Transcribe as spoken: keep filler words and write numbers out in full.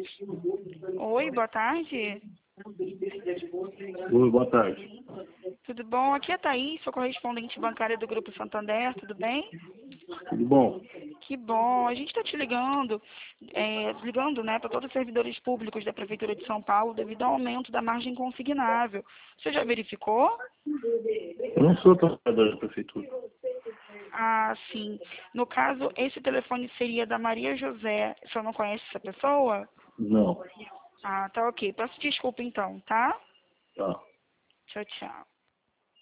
Oi, boa tarde. Oi, boa tarde. Tudo bom? Aqui é a Thaís, sou correspondente bancária do Grupo Santander, tudo bem? Tudo bom? Que bom. A gente está te ligando, é, ligando, né, para todos os servidores públicos da Prefeitura de São Paulo devido ao aumento da margem consignável. Você já verificou? Eu não sou trabalhador da prefeitura. Ah, sim. No caso, esse telefone seria da Maria José. O senhor não conhece essa pessoa? Não. Ah, tá ok. Peço desculpa então, tá? Tá. Tchau, tchau.